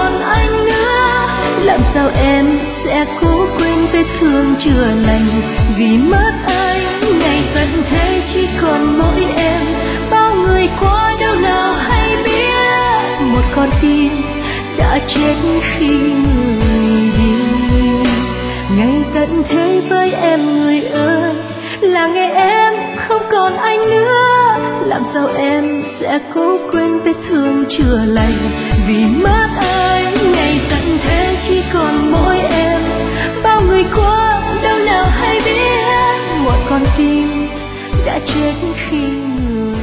còn anh nữa. Làm sao em sẽ cố quên vết thương chưa lành vì mất anh. Ngày tận thế chỉ còn mỗi em, bao người qua đâu nào hay biết. Một con tim đã chết khi người đi. Ngày tận thế với em người ơi, là ngày em không còn anh nữa. Làm sao em sẽ cố quên vết thương chưa lành vì mất anh. Ngày tận thế chỉ còn mỗi em, bao người qua đâu nào hay biết. Một con tim đã chết khi người